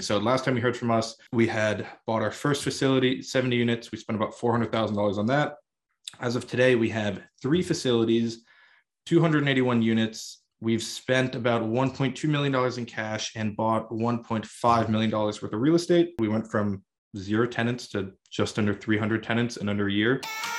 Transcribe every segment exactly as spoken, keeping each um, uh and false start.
So last time you heard from us, we had bought our first facility, seventy units. We spent about four hundred thousand dollars on that. As of today, we have three facilities, two hundred eighty-one units. We've spent about one point two million dollars in cash and bought one point five million dollars worth of real estate. We went from zero tenants to just under three hundred tenants in under a year.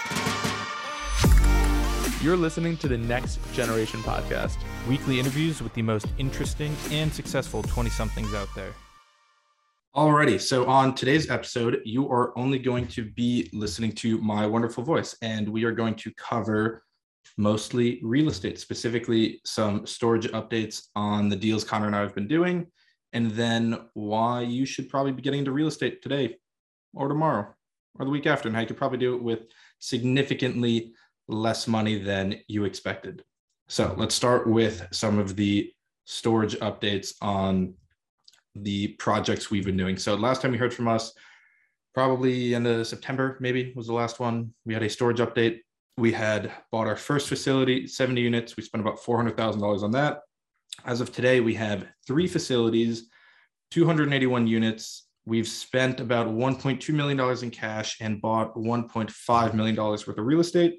You're listening to the Next Generation Podcast, weekly interviews with the most interesting and successful twenty-somethings out there. Alrighty, so on today's episode, you are only going to be listening to my wonderful voice, and we are going to cover mostly real estate, specifically some storage updates on the deals Connor and I have been doing, and then why you should probably be getting into real estate today or tomorrow or the week after, and how you could probably do it with significantly less money than you expected. So let's start with some of the storage updates on the projects we've been doing. So last time you heard from us, probably end of September, maybe was the last one. We had a storage update. We had bought our first facility, seventy units. We spent about four hundred thousand dollars on that. As of today, we have three facilities, two hundred eighty-one units. We've spent about one point two million dollars in cash and bought one point five million dollars worth of real estate.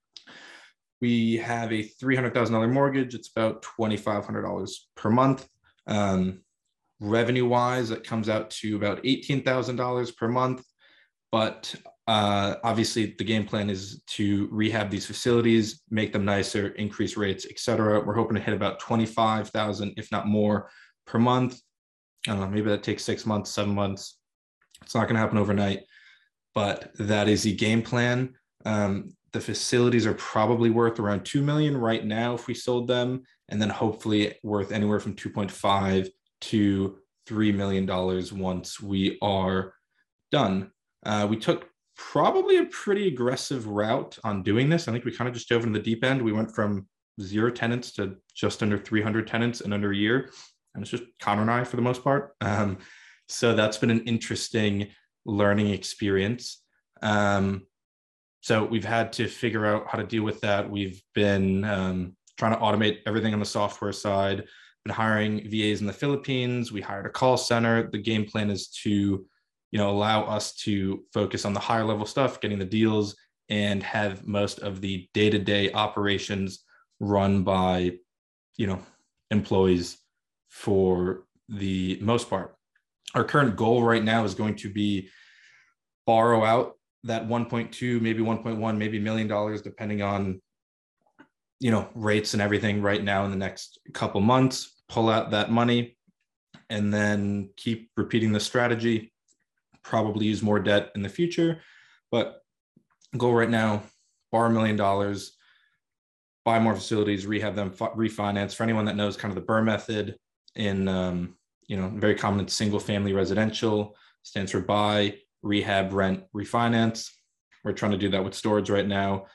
We have a three hundred thousand dollars mortgage. It's about two thousand five hundred dollars per month. Um, revenue-wise, it comes out to about eighteen thousand dollars per month. But uh, obviously, the game plan is to rehab these facilities, make them nicer, increase rates, et cetera. We're hoping to hit about twenty-five thousand dollars, if not more, per month. I don't know, maybe that takes six months, seven months. It's not going to happen overnight, but that is the game plan. Um, The facilities are probably worth around two million dollars right now if we sold them, and then hopefully worth anywhere from two point five to three million dollars once we are done. Uh, we took probably a pretty aggressive route on doing this. I think we kind of just dove into the deep end. We went from zero tenants to just under three hundred tenants in under a year. And it's just Connor and I for the most part. Um, so that's been an interesting learning experience. Um, So we've had to figure out how to deal with that. We've been um, trying to automate everything on the software side, been hiring V As in the Philippines. We hired a call center. The game plan is to, you know, allow us to focus on the higher level stuff, getting the deals, and have most of the day-to-day operations run by, you know, employees for the most part. Our current goal right now is going to be borrow out that one point two, maybe one point one, maybe million dollars, depending on, you know, rates and everything right now in the next couple months, pull out that money and then keep repeating the strategy, probably use more debt in the future. But goal right now, borrow a million dollars, buy more facilities, rehab them, refinance. For anyone that knows kind of the BRRRR method in, um, you know, very common in single family residential, stands for buy, rehab, rent, refinance. We're trying to do that with storage right now,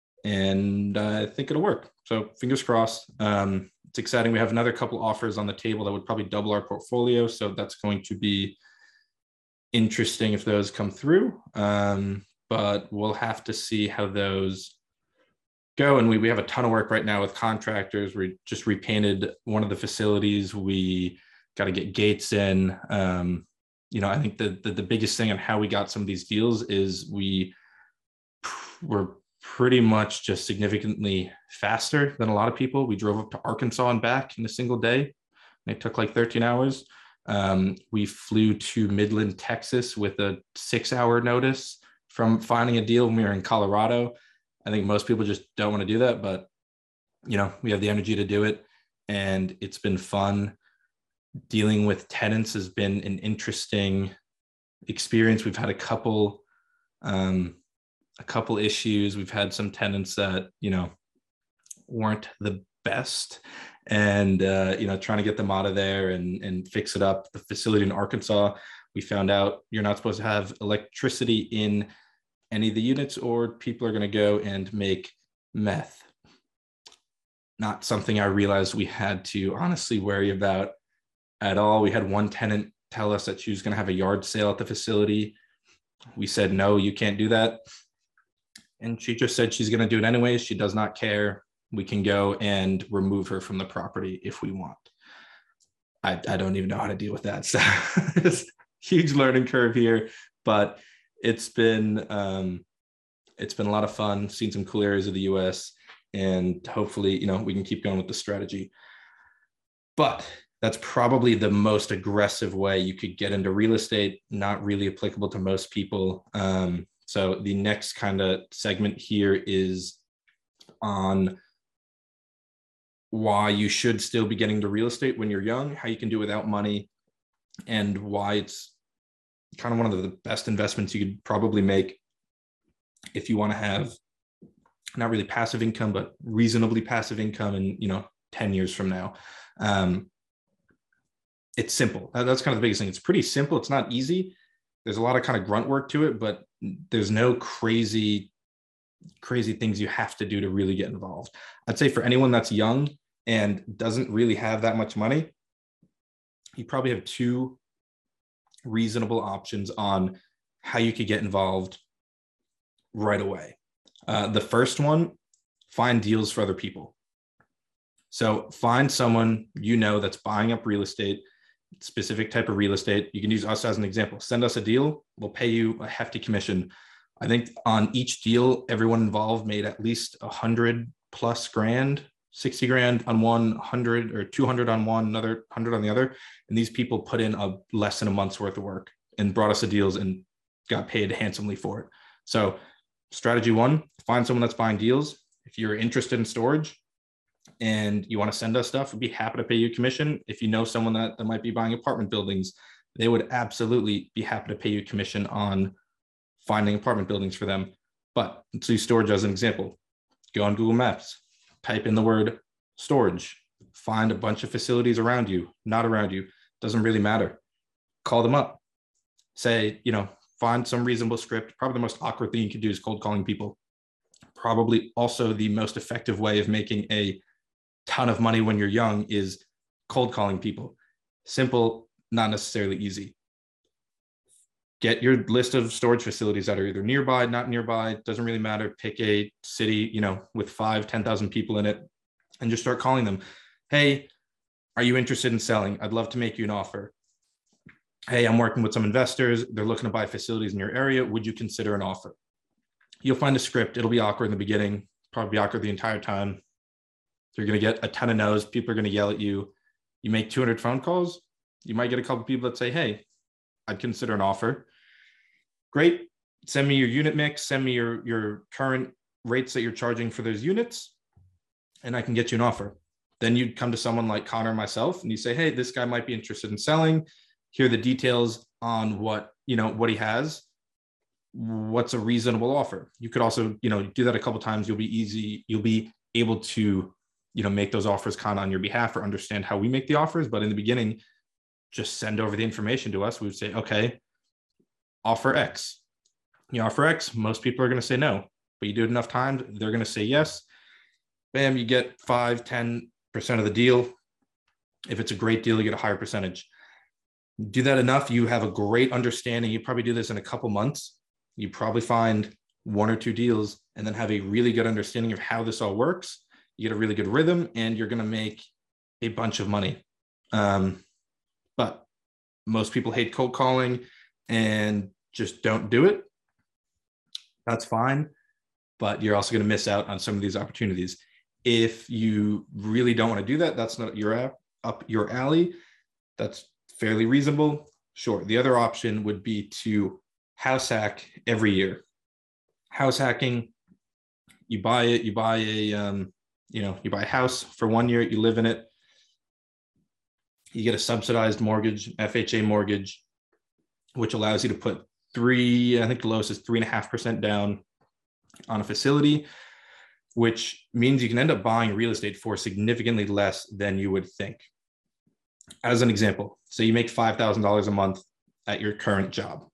and uh, I think it'll work. So fingers crossed. Um, it's exciting. We have another couple offers on the table that would probably double our portfolio. So that's going to be interesting if those come through. Um, but we'll have to see how those go. And we, we have a ton of work right now with contractors. We just repainted one of the facilities. We got to get gates in. Um, You know, I think the, the the biggest thing on how we got some of these deals is we were pretty much just significantly faster than a lot of people. We drove up to Arkansas and back in a single day. It took like thirteen hours. Um, we flew to Midland, Texas with a six-hour notice from finding a deal when we were in Colorado. I think most people just don't want to do that, but, you know, we have the energy to do it, and it's been fun. Dealing with tenants has been an interesting experience. We've had a couple, um, a couple issues. We've had some tenants that, you know, weren't the best, and uh, you know, trying to get them out of there and and fix it up. The facility in Arkansas, we found out you're not supposed to have electricity in any of the units, or people are going to go and make meth. Not something I realized we had to honestly worry about at all. We had one tenant tell us that she was going to have a yard sale at the facility. We said, no, you can't do that. And she just said she's going to do it anyways. She does not care. We can go and remove her from the property if we want. I, I don't even know how to deal with that. So it's huge learning curve here, but it's been, um, it's been a lot of fun, seen some cool areas of the U S, and hopefully, you know, we can keep going with the strategy. But that's probably the most aggressive way you could get into real estate, not really applicable to most people. Um, so the next kind of segment here is on why you should still be getting into real estate when you're young, how you can do it without money, and why it's kind of one of the best investments you could probably make if you want to have not really passive income, but reasonably passive income in, you know, ten years from now. Um, it's simple. That's kind of the biggest thing. It's pretty simple. It's not easy. There's a lot of kind of grunt work to it, but there's no crazy, crazy things you have to do to really get involved. I'd say for anyone that's young and doesn't really have that much money, you probably have two reasonable options on how you could get involved right away. Uh, the first one, find deals for other people. So find someone you know that's buying up real estate, specific type of real estate. You can use us as an example. Send us a deal. We'll pay you a hefty commission. I think on each deal, everyone involved made at least a hundred plus grand, sixty grand on one, hundred or two hundred on one, another hundred on the other. And these people put in a less than a month's worth of work and brought us the deals and got paid handsomely for it. So strategy one, find someone that's buying deals. If you're interested in storage and you want to send us stuff, we'd be happy to pay you a commission. If you know someone that, that might be buying apartment buildings, they would absolutely be happy to pay you a commission on finding apartment buildings for them. But let's use storage as an example. Go on Google Maps, type in the word storage, find a bunch of facilities around you, not around you, doesn't really matter. Call them up. Say, you know, find some reasonable script. Probably the most awkward thing you can do is cold calling people. Probably also the most effective way of making a ton of money when you're young is cold calling people. Simple, not necessarily easy. Get your list of storage facilities that are either nearby, not nearby, doesn't really matter. Pick a city, you know, with five, ten thousand people in it, and just start calling them. Hey, are you interested in selling? I'd love to make you an offer. Hey, I'm working with some investors. They're looking to buy facilities in your area. Would you consider an offer? You'll find a script. It'll be awkward in the beginning, probably be awkward the entire time. You're going to get a ton of no's. People are going to yell at you. You make two hundred phone calls. You might get a couple of people that say, hey, I'd consider an offer. Great. Send me your unit mix. Send me your, your current rates that you're charging for those units, and I can get you an offer. Then you'd come to someone like Connor and myself, and you say, hey, this guy might be interested in selling. Here are the details on what, you know, what he has. What's a reasonable offer? You could also, you know, do that a couple of times. You'll be easy. You'll be able to, you know, make those offers kind of on your behalf or understand how we make the offers. But in the beginning, just send over the information to us. We would say, okay, offer X. You offer X, most people are going to say no, but you do it enough times, they're going to say yes. Bam, you get five, ten percent of the deal. If it's a great deal, you get a higher percentage. Do that enough, you have a great understanding. You probably do this in a couple months. You probably find one or two deals and then have a really good understanding of how this all works. You get a really good rhythm, and you're going to make a bunch of money. Um, but most people hate cold calling and just don't do it. That's fine, but you're also going to miss out on some of these opportunities. If you really don't want to do that, that's not your up your alley. That's fairly reasonable. Sure. The other option would be to house hack every year. House hacking, you buy it, you buy a, um, you know, you buy a house for one year, you live in it. You get a subsidized mortgage, F H A mortgage, which allows you to put three, I think the lowest is three and a half percent down on a facility, which means you can end up buying real estate for significantly less than you would think. As an example, so you make five thousand dollars a month at your current job.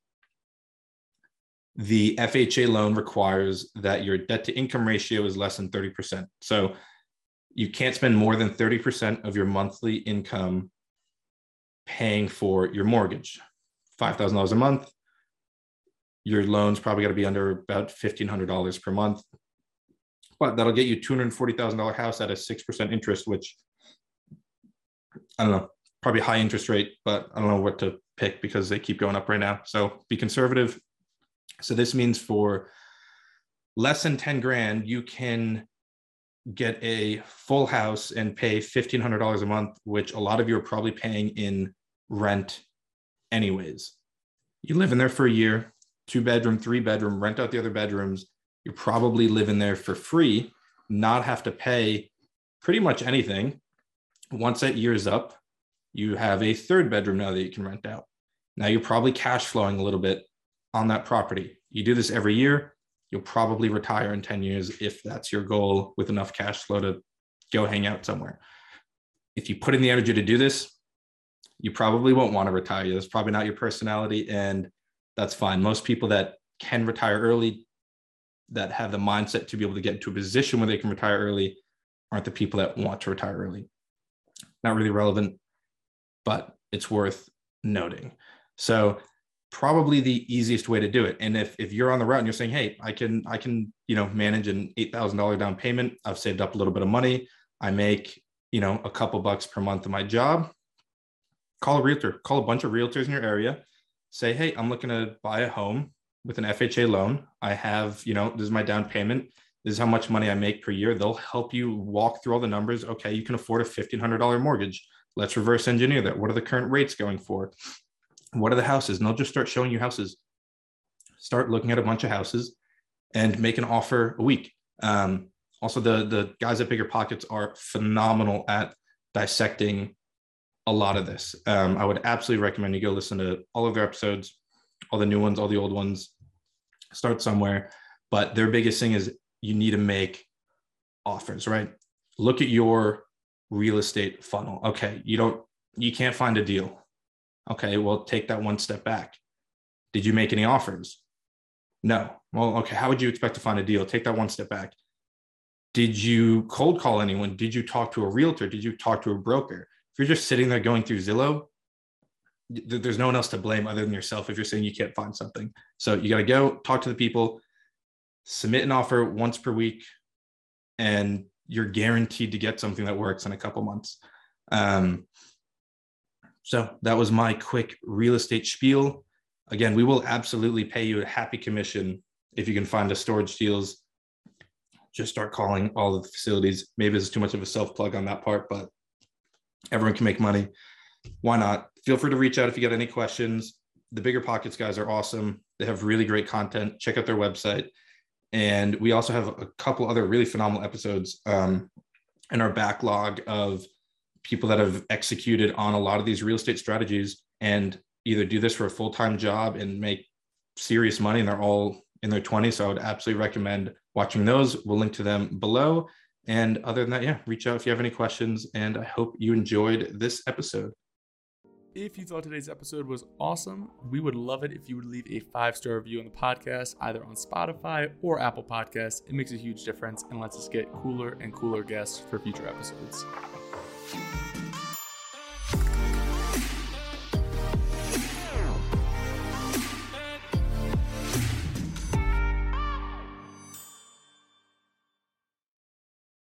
The F H A loan requires that your debt to income ratio is less than thirty percent. So you can't spend more than thirty percent of your monthly income paying for your mortgage. five thousand dollars a month. Your loan's probably got to be under about fifteen hundred dollars per month. But that'll get you two hundred forty thousand dollars house at a six percent interest, which, I don't know, probably high interest rate, but I don't know what to pick because they keep going up right now. So be conservative. So this means for less than ten grand, you can get a full house and pay fifteen hundred dollars a month, which a lot of you are probably paying in rent anyways. You live in there for a year, two bedroom, three bedroom, rent out the other bedrooms. You're probably living there for free, not have to pay pretty much anything. Once that year is up, you have a third bedroom now that you can rent out. Now you're probably cash flowing a little bit on that property. You do this every year, you'll probably retire in ten years if that's your goal, with enough cash flow to go hang out somewhere. If you put in the energy to do this, you probably won't want to retire. That's probably not your personality, and that's fine. Most people that can retire early, that have the mindset to be able to get into a position where they can retire early, aren't the people that want to retire early. Not really relevant, but it's worth noting. So probably the easiest way to do it. And if, if you're on the route and you're saying, hey, I can, I can, you know, manage an eight thousand dollars down payment. I've saved up a little bit of money. I make, you know, a couple bucks per month in my job. Call a realtor, call a bunch of realtors in your area. Say, hey, I'm looking to buy a home with an F H A loan. I have, you know, this is my down payment. This is how much money I make per year. They'll help you walk through all the numbers. Okay, you can afford a fifteen hundred dollars mortgage. Let's reverse engineer that. What are the current rates going for? What are the houses? And they'll just start showing you houses. Start looking at a bunch of houses and make an offer a week. Um, also, the, the guys at Bigger Pockets are phenomenal at dissecting a lot of this. Um, I would absolutely recommend you go listen to all of their episodes, all the new ones, all the old ones. Start somewhere. But their biggest thing is you need to make offers, right? Look at your real estate funnel. Okay, you don't, you can't find a deal. Okay, well, take that one step back. Did you make any offers? No. Well, okay, how would you expect to find a deal? Take that one step back. Did you cold call anyone? Did you talk to a realtor? Did you talk to a broker? If you're just sitting there going through Zillow, there's no one else to blame other than yourself if you're saying you can't find something. So you got to go talk to the people, submit an offer once per week, and you're guaranteed to get something that works in a couple months. Um, so that was my quick real estate spiel. Again, we will absolutely pay you a happy commission if you can find us storage deals. Just start calling all of the facilities. Maybe it's too much of a self-plug on that part, but everyone can make money. Why not? Feel free to reach out if you got any questions. The Bigger Pockets guys are awesome. They have really great content. Check out their website. And we also have a couple other really phenomenal episodes um, in our backlog of people that have executed on a lot of these real estate strategies and either do this for a full-time job and make serious money, and they're all in their twenties. So I would absolutely recommend watching those. We'll link to them below. And other than that, yeah, reach out if you have any questions. And I hope you enjoyed this episode. If you thought today's episode was awesome, we would love it if you would leave a five-star review on the podcast, either on Spotify or Apple Podcasts. It makes a huge difference and lets us get cooler and cooler guests for future episodes.